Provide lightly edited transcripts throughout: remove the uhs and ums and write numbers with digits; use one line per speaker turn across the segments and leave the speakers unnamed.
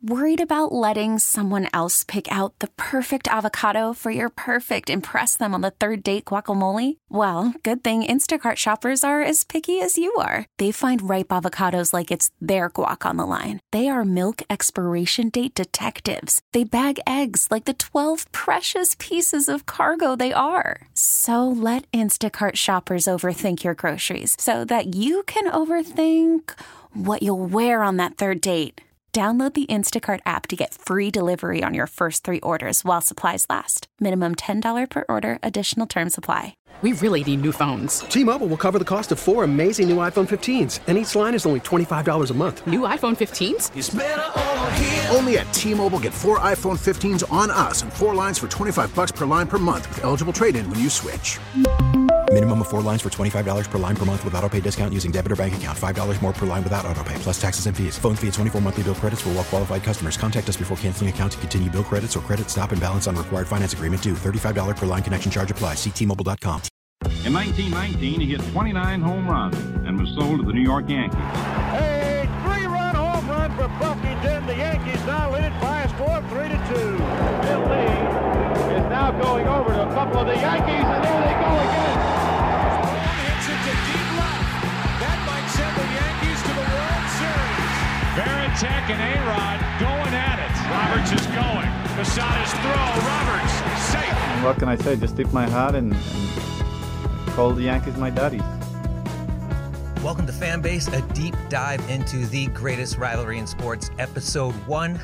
Worried about letting someone else pick out the perfect avocado for your perfect impress them on the third date guacamole? Well, good thing Instacart shoppers are as picky as you are. They find ripe avocados like it's their guac on the line. They are milk expiration date detectives. They bag eggs like the 12 precious pieces of cargo they are. So let Instacart shoppers overthink your groceries so that you can overthink what you'll wear on that third date. Download the Instacart app to get free delivery on your first 3 orders while supplies last. Minimum $10 per order. Additional terms apply.
We really need new phones.
T-Mobile will cover the cost of 4 amazing new iPhone 15s, and each line is only $25 a month.
New iPhone 15s?
It's better over here.
Only at T-Mobile, get 4 iPhone 15s on us and 4 lines for $25 per line per month with eligible trade-in when you switch.
Minimum of 4 lines for $25 per line per month with autopay discount using debit or bank account. $5 more per line without autopay, plus taxes and fees. Phone fee at 24 monthly bill credits for well-qualified customers. Contact us before canceling account to continue bill credits or credit stop and balance on required finance agreement due. $35 per line connection charge applies. See T-Mobile.com.
In 1919, he hit 29 home runs and was sold to the New York Yankees.
A 3-run home run for Buffington. The Yankees now lead it by a score of 3-2.
Bill Lee is now going over to a couple of the Yankees, and there they go again.
Hits it to deep left. That might send the Yankees to the World Series.
Varitek and A-Rod going at it. Roberts is going. Posada's throw. Roberts safe.
What can I say? Just tip my hat and call the Yankees my daddies.
Welcome to Fanbase, a deep dive into the greatest rivalry in sports, episode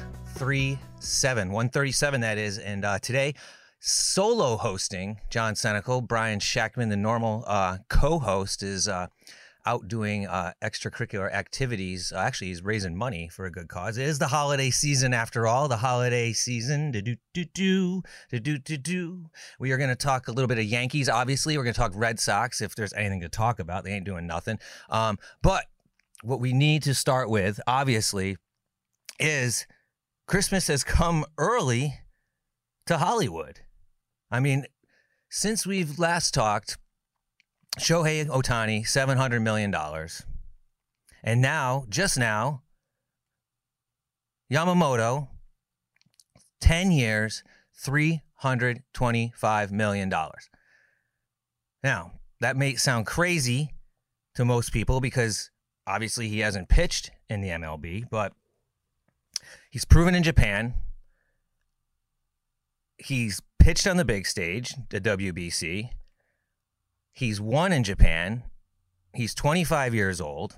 137. 137, that is. And today, solo hosting John Senecal. Brian Shackman, the normal co-host, is out doing extracurricular activities. Actually, he's raising money for a good cause. It is the holiday season, after all. The holiday season. We are going to talk a little bit of Yankees, obviously. We're going to talk Red Sox if there's anything to talk about. They ain't doing nothing. But what we need to start with, obviously, is Christmas has come early to Hollywood. I mean, since we've last talked, Shohei Ohtani, $700 million. And now, just now, Yamamoto, 10 years, $325 million. Now, that may sound crazy to most people because obviously he hasn't pitched in the MLB, but he's proven in Japan. He's pitched on the big stage, the WBC. He's won in Japan. He's 25 years old.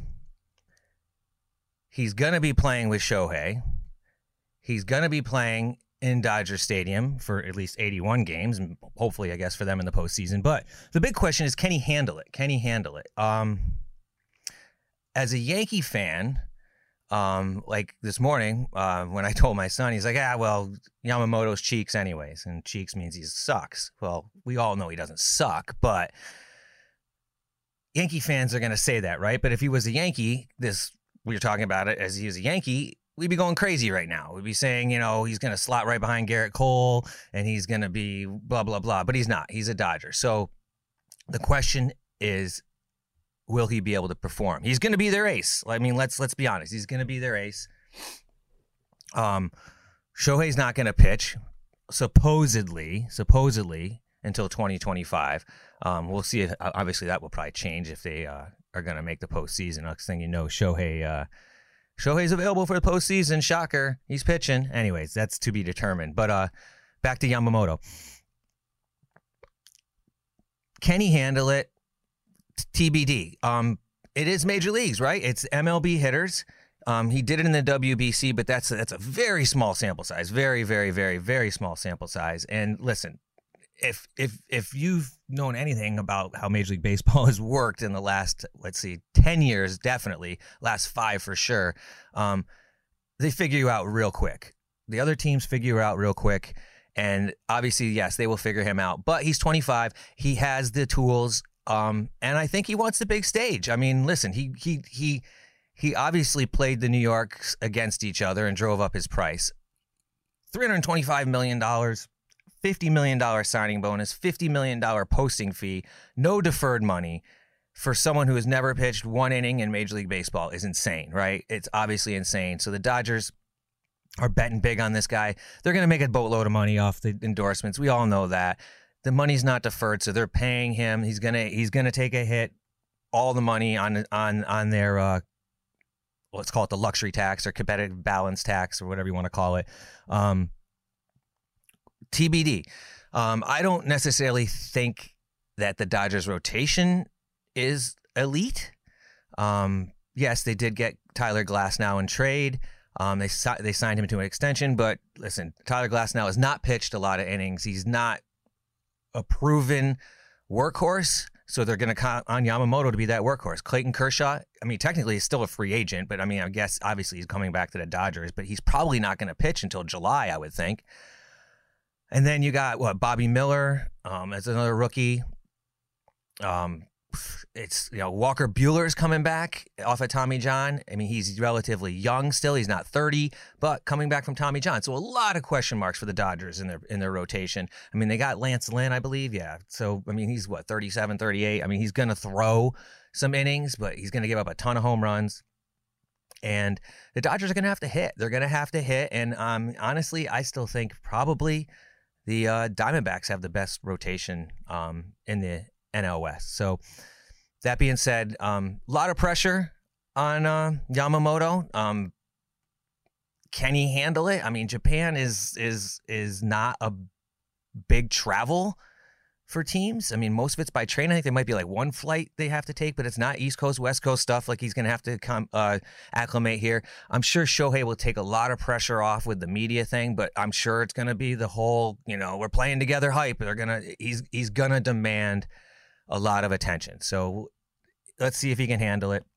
He's going to be playing with Shohei. He's going to be playing in Dodger Stadium for at least 81 games, and hopefully, I guess, for them in the postseason. But the big question is, can he handle it? Can he handle it? As a Yankee fan, like this morning, when I told my son, he's like, well, Yamamoto's cheeks anyways, and cheeks means he sucks. Well, we all know he doesn't suck, but Yankee fans are going to say that, right? But if he was a Yankee, we're talking about it as he is a Yankee, we'd be going crazy right now. We'd be saying, he's going to slot right behind Garrett Cole and he's going to be blah, blah, blah. But he's not. He's a Dodger. So the question is, will he be able to perform? He's going to be their ace. I mean, let's be honest. He's going to be their ace. Shohei's not going to pitch, supposedly, until 2025. We'll see. Obviously, that will probably change if they are going to make the postseason. Next thing you know, Shohei's available for the postseason. Shocker. He's pitching. Anyways, that's to be determined. But back to Yamamoto. Can he handle it? TBD. It is major leagues, right? It's MLB hitters. He did it in the WBC, but that's a very small sample size. Very, very, very, very small sample size. And listen, if you've known anything about how Major League Baseball has worked in the last, 10 years, definitely, last 5 for sure, they figure you out real quick. The other teams figure you out real quick. And obviously, yes, they will figure him out. But he's 25. He has the tools. And I think he wants the big stage. I mean, listen, he obviously played the New Yorks against each other and drove up his price. $325 million. $50 million signing bonus, $50 million posting fee, no deferred money for someone who has never pitched one inning in Major League Baseball is insane, right? It's obviously insane. So the Dodgers are betting big on this guy. They're going to make a boatload of money off the endorsements. We all know that. The money's not deferred, so they're paying him. He's gonna take a hit, all the money on their let's call it the luxury tax or competitive balance tax or whatever you want to call it. TBD. I don't necessarily think that the Dodgers rotation is elite. Yes, they did get Tyler Glasnow in trade. They signed him to an extension, but listen, Tyler Glasnow has not pitched a lot of innings. He's not a proven workhorse, so they're going to count on Yamamoto to be that workhorse. Clayton Kershaw, I mean, technically he's still a free agent, but I mean, I guess obviously he's coming back to the Dodgers, but he's probably not going to pitch until July, I would think. And then you got Bobby Miller as another rookie. It's Walker Buehler's coming back off of Tommy John. I mean, he's relatively young still. He's not 30, but coming back from Tommy John. So a lot of question marks for the Dodgers in their rotation. I mean, they got Lance Lynn, I believe. Yeah. So, I mean, he's 37, 38. I mean, he's going to throw some innings, but he's going to give up a ton of home runs. And the Dodgers are going to have to hit. They're going to have to hit. And honestly, I still think probably the Diamondbacks have the best rotation in the NL West. So that being said, a lot of pressure on Yamamoto. Can he handle it? I mean, Japan is not a big travel for teams. I mean, most of it's by train. I think there might be like one flight they have to take, but it's not East Coast, West Coast stuff. Like he's going to have to acclimate here. I'm sure Shohei will take a lot of pressure off with the media thing, but I'm sure it's going to be the whole, we're playing together hype. He's going to demand a lot of attention. So let's see if he can handle it.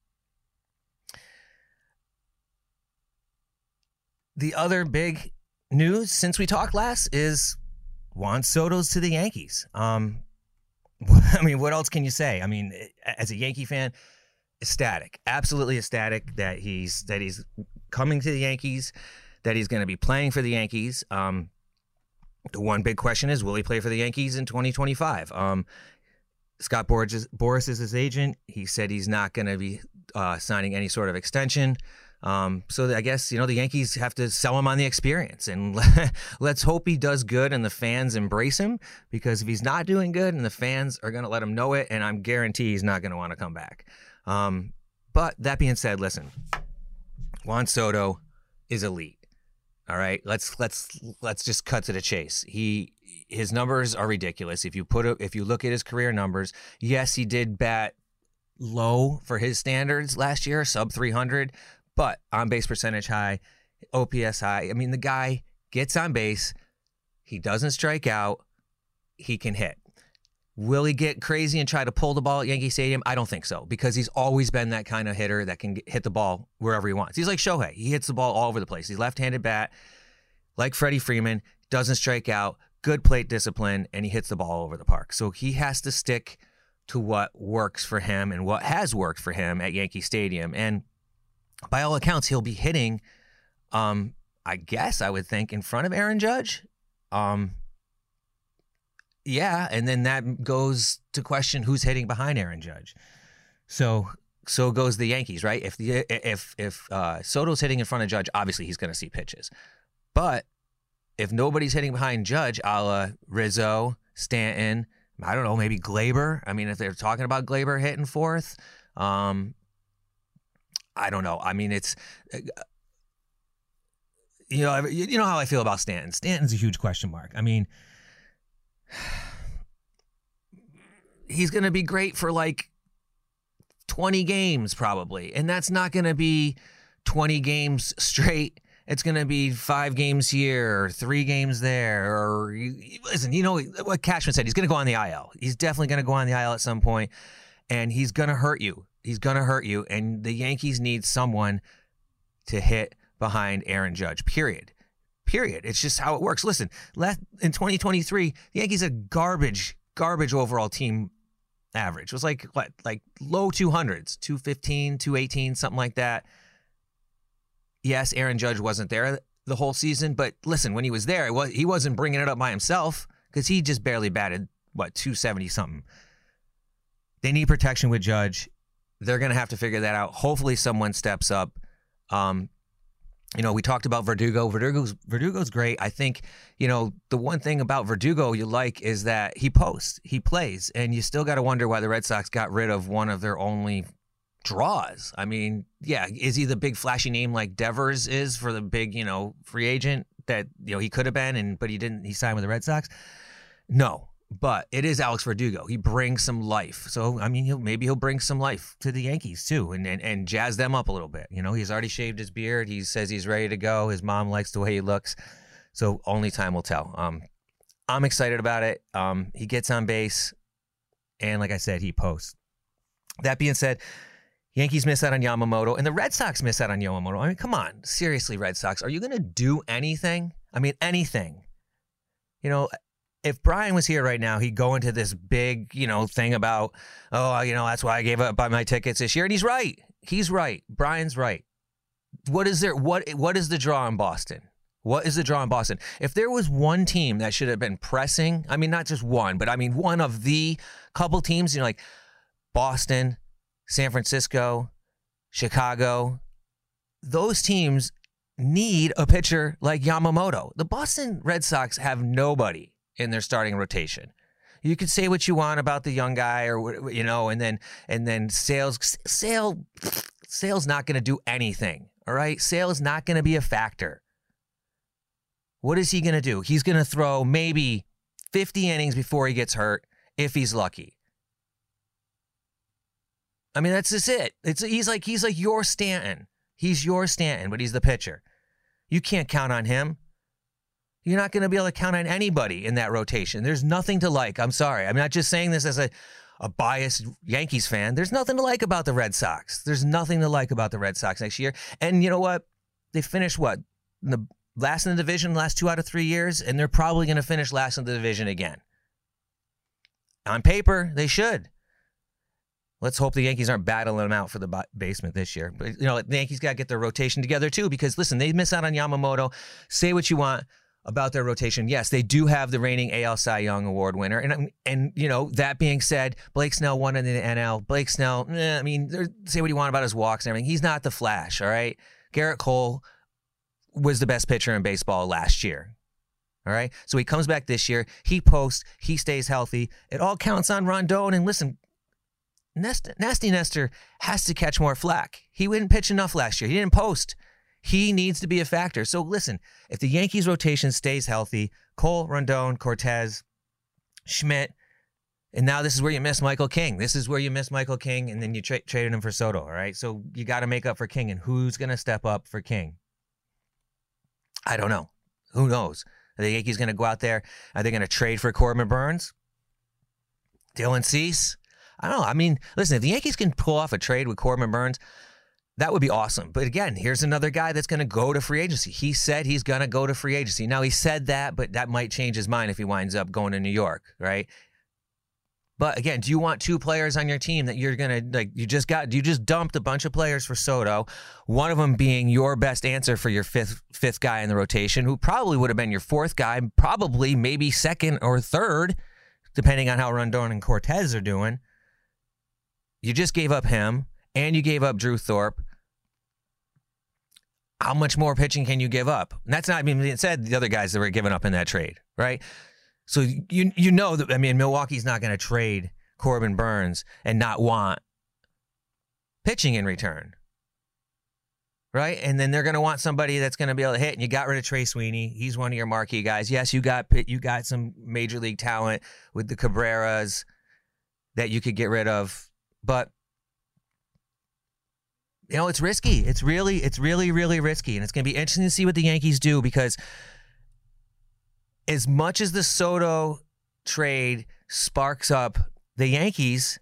The other big news since we talked last is Juan Soto's to the Yankees. I mean, what else can you say? I mean, as a Yankee fan, ecstatic, absolutely ecstatic that he's coming to the Yankees, that he's going to be playing for the Yankees. The one big question is, will he play for the Yankees in 2025? Scott Boras is his agent. He said he's not going to be signing any sort of extension. So I guess, the Yankees have to sell him on the experience. And let's hope he does good and the fans embrace him, because if he's not doing good and the fans are going to let him know it, and I'm guarantee he's not going to want to come back. But that being said, listen, Juan Soto is elite. All right, let's just cut to the chase. His numbers are ridiculous. If you look at his career numbers, yes, he did bat low for his standards last year, sub 300, but on base percentage high, OPS high. I mean, the guy gets on base, he doesn't strike out, he can hit. Will he get crazy and try to pull the ball at Yankee Stadium? I don't think so, because he's always been that kind of hitter that can hit the ball wherever he wants. He's like Shohei. He hits the ball all over the place. He's left-handed bat, like Freddie Freeman, doesn't strike out, good plate discipline, and he hits the ball all over the park. So he has to stick to what works for him and what has worked for him at Yankee Stadium. And by all accounts, he'll be hitting, I guess I would think, in front of Aaron Judge. Yeah, and then that goes to question who's hitting behind Aaron Judge. So goes the Yankees, right? If Soto's hitting in front of Judge, obviously he's going to see pitches. But if nobody's hitting behind Judge, a la Rizzo, Stanton, I don't know, maybe Glaber. I mean, if they're talking about Glaber hitting fourth, I don't know. I mean, it's you know how I feel about Stanton. Stanton's a huge question mark. I mean, he's going to be great for like 20 games probably, and that's not going to be 20 games straight. It's going to be 5 games here or 3 games there. Or listen, you know what Cashman said, he's going to go on the IL. He's definitely going to go on the IL at some point, and he's going to hurt you. He's going to hurt you, and the Yankees need someone to hit behind Aaron Judge, period. It's just how it works. Listen, in 2023, the Yankees had garbage overall team average. It was like low 200s, 215, 218, something like that. Yes, Aaron Judge wasn't there the whole season, but listen, when he was there, he wasn't bringing it up by himself, because he just barely batted, 270 something. They need protection with Judge. They're going to have to figure that out. Hopefully someone steps up. We talked about Verdugo. Verdugo's great. I think, the one thing about Verdugo you like is that he posts, he plays, and you still got to wonder why the Red Sox got rid of one of their only draws. I mean, yeah, is he the big flashy name like Devers is for the big, free agent that, he could have been, but he didn't, he signed with the Red Sox? No. But it is Alex Verdugo. He brings some life. So, I mean, maybe he'll bring some life to the Yankees, too, and jazz them up a little bit. He's already shaved his beard. He says he's ready to go. His mom likes the way he looks. So only time will tell. I'm excited about it. He gets on base, and like I said, he posts. That being said, Yankees miss out on Yamamoto, and the Red Sox miss out on Yamamoto. I mean, come on. Seriously, Red Sox, are you going to do anything? I mean, anything. If Brian was here right now, he'd go into this big, thing about, that's why I gave up my tickets this year. And he's right. He's right. Brian's right. What is the draw in Boston? What is the draw in Boston? If there was one team that should have been pressing, I mean, not just one, but I mean, one of the couple teams, like Boston, San Francisco, Chicago, those teams need a pitcher like Yamamoto. The Boston Red Sox have nobody in their starting rotation. You could say what you want about the young guy, or and then Sale's not going to do anything. All right, Sale is not going to be a factor. What is he going to do? He's going to throw maybe 50 innings before he gets hurt, if he's lucky. I mean, that's just it. He's like your Stanton. He's your Stanton, but he's the pitcher. You can't count on him. You're not going to be able to count on anybody in that rotation. There's nothing to like. I'm sorry. I'm not just saying this as a biased Yankees fan. There's nothing to like about the Red Sox. There's nothing to like about the Red Sox next year. And you know what? They finished last in the division last 2 out of 3 years, and they're probably going to finish last in the division again. On paper, they should. Let's hope the Yankees aren't battling them out for the basement this year. But, the Yankees got to get their rotation together, too, because, listen, they miss out on Yamamoto. Say what you want about their rotation. Yes, they do have the reigning AL Cy Young Award winner. And that being said, Blake Snell won in the NL. Blake Snell, say what you want about his walks and everything. He's not the Flash, all right? Garrett Cole was the best pitcher in baseball last year, all right? So he comes back this year. He posts. He stays healthy. It all counts on Rondon. And listen, Nasty Nestor has to catch more flack. He didn't pitch enough last year. He didn't post. He needs to be a factor. So listen, if the Yankees rotation stays healthy, Cole, Rondon, Cortez, Schmidt, and now this is where you miss Michael King. This is where you miss Michael King, and then you traded him for Soto, all right? So you got to make up for King, and who's going to step up for King? I don't know. Who knows? Are the Yankees going to go out there? Are they going to trade for Corbin Burns? Dylan Cease? I don't know. I mean, listen, if the Yankees can pull off a trade with Corbin Burns, that would be awesome. But again, here's another guy that's going to go to free agency. He said he's going to go to free agency. Now, he said that, but that might change his mind if he winds up going to New York, right? But again, do you want 2 players on your team that you're going to, you just dumped a bunch of players for Soto, one of them being your best answer for your fifth guy in the rotation, who probably would have been your 4th guy, probably maybe 2nd or 3rd, depending on how Rondon and Cortez are doing. You just gave up him. And you gave up Drew Thorpe. How much more pitching can you give up? And that's not being said the other guys that were given up in that trade, right? So you know that, Milwaukee's not going to trade Corbin Burns and not want pitching in return, right? And then they're going to want somebody that's going to be able to hit. And you got rid of Trey Sweeney. He's one of your marquee guys. Yes, you got some major league talent with the Cabreras that you could get rid of, but it's risky. It's really, really risky. And it's going to be interesting to see what the Yankees do, because as much as the Soto trade sparks up the Yankees,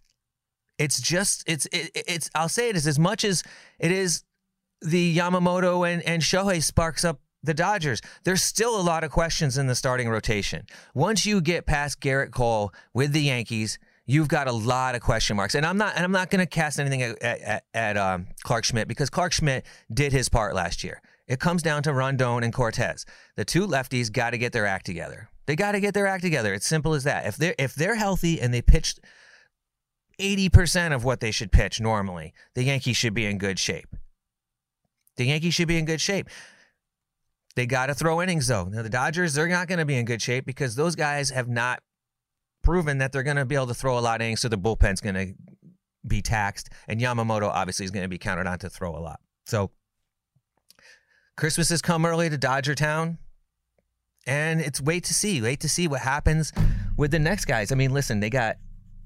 I'll say it is as much as it is the Yamamoto and Shohei sparks up the Dodgers. There's still a lot of questions in the starting rotation. Once you get past Garrett Cole with the Yankees, you've got a lot of question marks. And I'm not going to cast anything at Clark Schmidt, because Clark Schmidt did his part last year. It comes down to Rondon and Cortez. The 2 lefties got to get their act together. They got to get their act together. It's simple as that. If they're healthy and they pitched 80% of what they should pitch normally, the Yankees should be in good shape. They got to throw innings, though. Now, the Dodgers, they're not going to be in good shape because those guys have not proven that they're going to be able to throw a lot of innings, so the bullpen's going to be taxed, and Yamamoto obviously is going to be counted on to throw a lot. So Christmas has come early to Dodger Town, and it's wait to see what happens with the next guys. I mean, listen, they got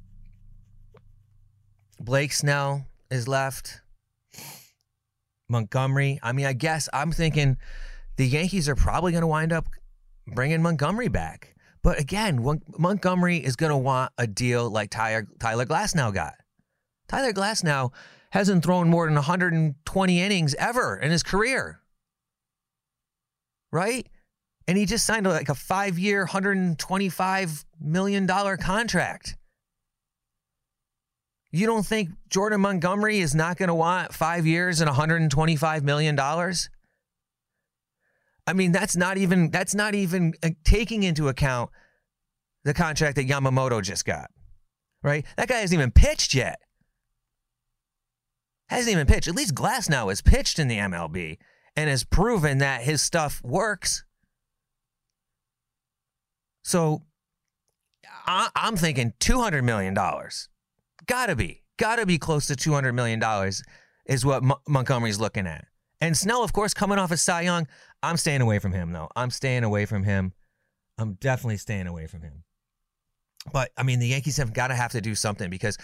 Blake Snell is left, Montgomery. I mean, I guess I'm thinking the Yankees are probably going to wind up bringing Montgomery back. But again, Montgomery is going to want a deal like Tyler Glasnow got. Tyler Glasnow hasn't thrown more than 120 innings ever in his career. Right? And he just signed like a 5-year, $125 million contract. You don't think Jordan Montgomery is not going to want 5 years and $125 million? I mean, that's not even taking into account the contract that Yamamoto just got, right? That guy hasn't even pitched yet. Hasn't even pitched. At least Glasnow has pitched in the MLB and has proven that his stuff works. So I'm thinking $200 million. Gotta be close to $200 million is what Montgomery's looking at. And Snell, of course, coming off of Cy Young. I'm staying away from him, though. I'm definitely staying away from him. But, I mean, the Yankees have to do something because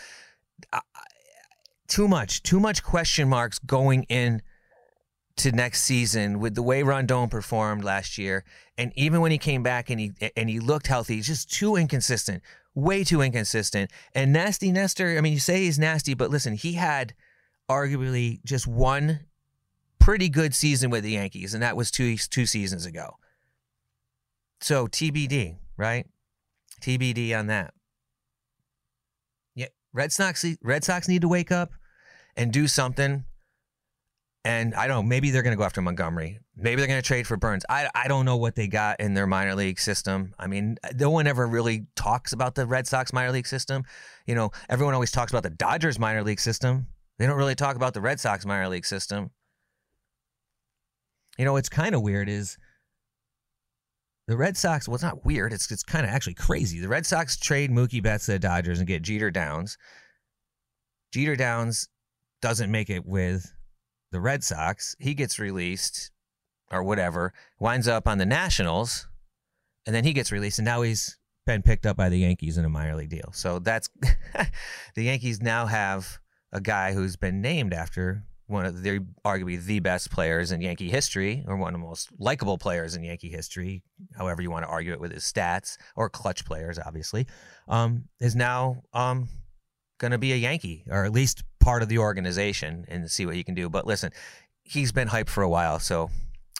too much question marks going in to next season with the way Rondon performed last year. And even when he came back and he looked healthy, he's just too inconsistent, way too inconsistent. And Nasty Nestor, I mean, you say he's nasty, but listen, he had arguably just one pretty good season with the Yankees, and that was two seasons ago. So TBD, right? TBD on that. Yeah, Red Sox need to wake up and do something. And I don't know, maybe they're going to go after Montgomery. Maybe they're going to trade for Burns. I don't know what they got in their minor league system. I mean, no one ever really talks about the Red Sox minor league system. You know, everyone always talks about the Dodgers minor league system. They don't really talk about the Red Sox minor league system. You know, what's kind of weird is the Red Sox, well, it's not weird. It's kind of actually crazy. The Red Sox trade Mookie Betts to the Dodgers and get Jeter Downs. Jeter Downs doesn't make it with the Red Sox. He gets released or whatever, winds up on the Nationals, and then he gets released, and now he's been picked up by the Yankees in a minor league deal. So that's the Yankees now have a guy who's been named after one of the arguably the best players in Yankee history, or one of the most likable players in Yankee history, however you want to argue it with his stats, or clutch players, obviously, is now going to be a Yankee, or at least part of the organization, and see what he can do. But listen, he's been hyped for a while, so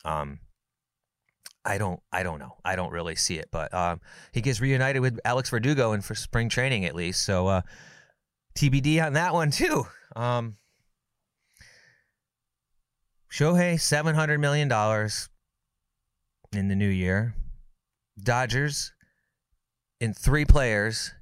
I don't know. I don't really see it, but he gets reunited with Alex Verdugo for spring training at least. So TBD on that one too. Shohei, $700 million in the new year. Dodgers, in 3 players,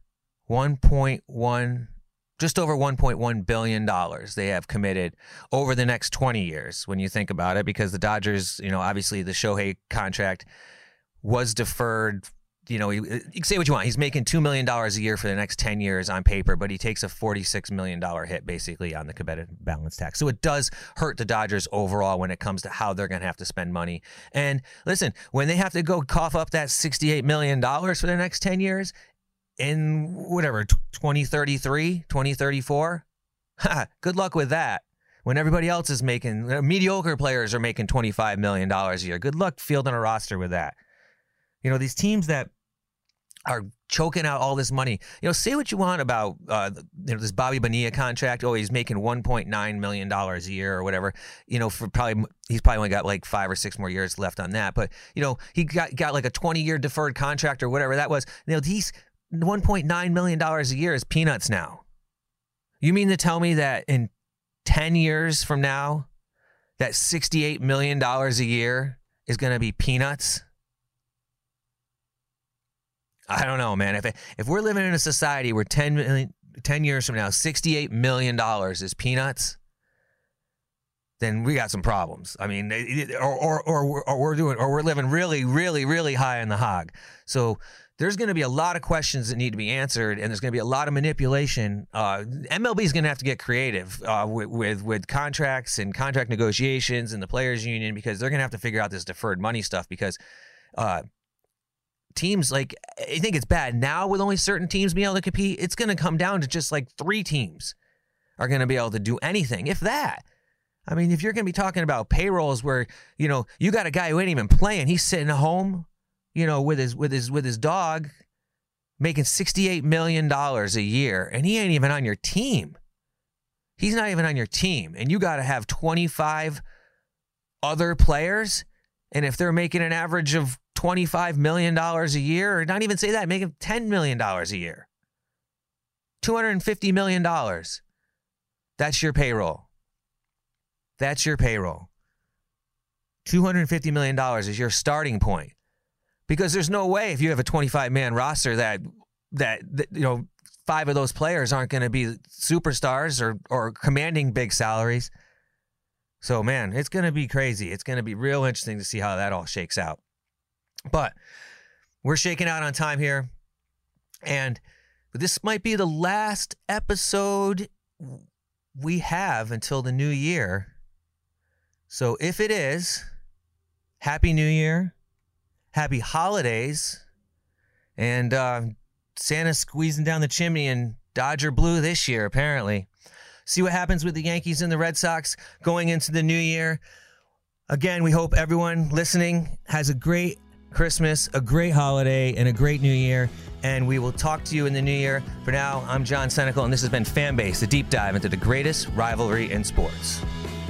just over $1.1 billion they have committed over the next 20 years when you think about it, because the Dodgers, you know, obviously the Shohei contract was deferred. You know, you can say what you want. He's making $2 million a year for the next 10 years on paper, but he takes a $46 million hit basically on the competitive balance tax. So it does hurt the Dodgers overall when it comes to how they're going to have to spend money. And listen, when they have to go cough up that $68 million for the next 10 years in whatever, 2033, 2034, good luck with that. When everybody else is making, mediocre players are making $25 million a year. Good luck fielding a roster with that. You know, these teams that are choking out all this money. You know, say what you want about this Bobby Bonilla contract. Oh, he's making $1.9 million a year or whatever. You know, he's probably only got like 5 or 6 more years left on that. But you know, he got like a 20-year deferred contract or whatever that was. You know, these $1.9 million a year is peanuts now. You mean to tell me that in 10 years from now, that $68 million a year is going to be peanuts? I don't know, man. If we're living in a society where 10 years from now, $68 million is peanuts, then we got some problems. I mean, we're living really, really, really high on the hog. So there's going to be a lot of questions that need to be answered, and there's going to be a lot of manipulation. MLB is going to have to get creative with contracts and contract negotiations and the players' union, because they're going to have to figure out this deferred money stuff, because teams, like, I think it's bad now with only certain teams being able to compete. It's going to come down to just like 3 teams are going to be able to do anything, if that. I mean, if you're going to be talking about payrolls where, you got a guy who ain't even playing, he's sitting at home, with his dog, making $68 million a year, and he ain't even on your team. He's not even on your team, and you got to have 25 other players, and if they're making an average of $25 million a year, or not even say that, make them $10 million a year. $250 million. That's your payroll. That's your payroll. $250 million is your starting point. Because there's no way, if you have a 25-man roster, that 5 of those players aren't going to be superstars or commanding big salaries. So, man, it's going to be crazy. It's going to be real interesting to see how that all shakes out. But we're shaking out on time here. And this might be the last episode we have until the new year. So if it is, Happy New Year, Happy Holidays, and Santa's squeezing down the chimney in Dodger blue this year, apparently. See what happens with the Yankees and the Red Sox going into the new year. Again, we hope everyone listening has a great Christmas, a great holiday, and a great new year. And we will talk to you in the new year. For now, I'm John Senecal, and this has been Fanbase, the deep dive into the greatest rivalry in sports.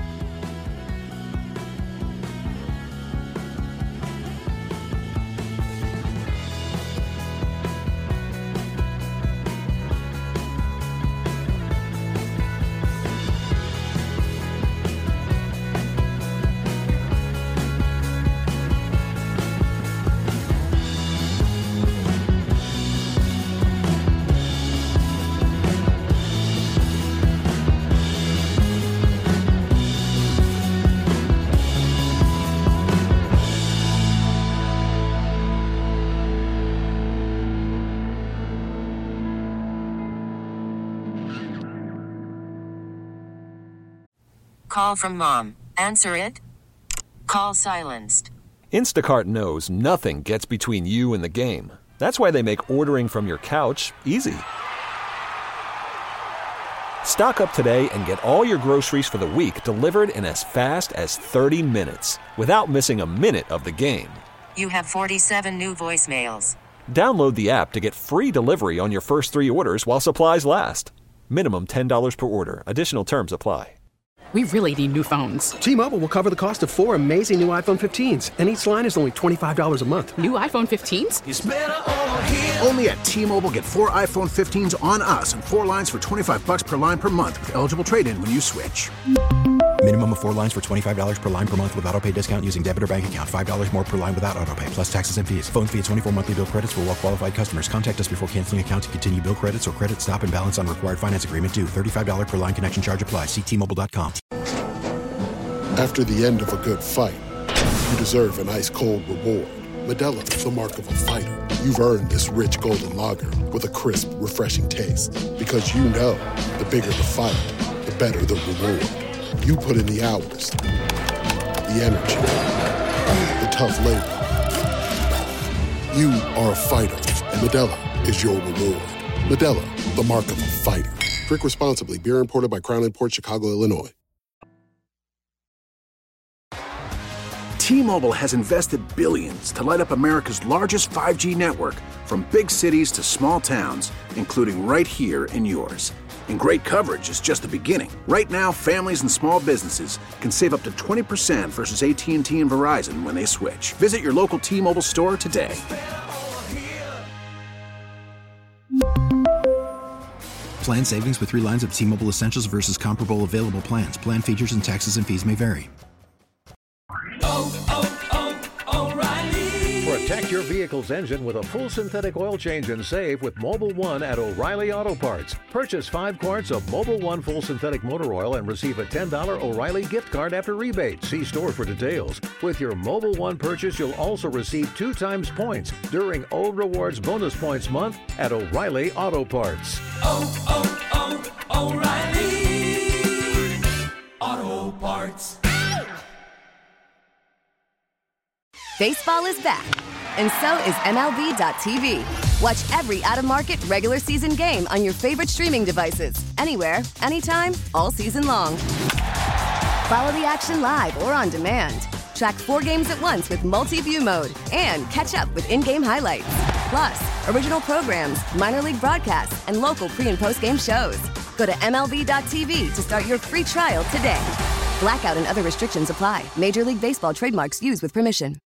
Call from mom. Answer it. Call silenced.
Instacart knows nothing gets between you and the game. That's why they make ordering from your couch easy. Stock up today and get all your groceries for the week delivered in as fast as 30 minutes without missing a minute of the game.
You have 47 new voicemails.
Download the app to get free delivery on your first 3 orders while supplies last. Minimum $10 per order. Additional terms apply.
We really need new phones.
T-Mobile will cover the cost of 4 amazing new iPhone 15s, and each line is only $25 a month.
New iPhone 15s?
It's better over here. Only at T-Mobile, get 4 iPhone 15s on us and 4 lines for $25 per line per month with eligible trade-in when you switch.
Minimum of 4 lines for $25 per line per month with autopay discount using debit or bank account. $5 more per line without autopay, plus taxes and fees. Phone fee at 24 monthly bill credits for well-qualified customers. Contact us before canceling account to continue bill credits or credit stop and balance on required finance agreement due. $35 per line connection charge applies. See T-Mobile.com.
After the end of a good fight, you deserve an ice-cold reward. Modelo is the mark of a fighter. You've earned this rich golden lager with a crisp, refreshing taste. Because you know, the bigger the fight, the better the reward. You put in the hours, the energy, the tough labor. You are a fighter, and Modelo is your reward. Modelo, the mark of a fighter. Drink responsibly. Beer imported by Crown Imports, Chicago, Illinois.
T-Mobile has invested billions to light up America's largest 5G network, from big cities to small towns, including right here in yours. And great coverage is just the beginning. Right now, families and small businesses can save up to 20% versus AT&T and Verizon when they switch. Visit your local T-Mobile store today.
Plan savings with 3 lines of T-Mobile Essentials versus comparable available plans. Plan features and taxes and fees may vary.
For a
Protect your vehicle's engine with a full synthetic oil change and save with Mobil 1 at O'Reilly Auto Parts. Purchase 5 quarts of Mobil 1 full synthetic motor oil and receive a $10 O'Reilly gift card after rebate. See store for details. With your Mobil 1 purchase, you'll also receive 2 times points during O Rewards Bonus Points Month at O'Reilly Auto Parts.
O'Reilly Auto Parts.
Baseball is back, and so is MLB.tv. Watch every out-of-market regular season game on your favorite streaming devices, anywhere, anytime, all season long. Follow the action live or on demand. Track 4 games at once with multi-view mode and catch up with in-game highlights. Plus, original programs, minor league broadcasts, and local pre- and post-game shows. Go to MLB.tv to start your free trial today. Blackout and other restrictions apply. Major League Baseball trademarks used with permission.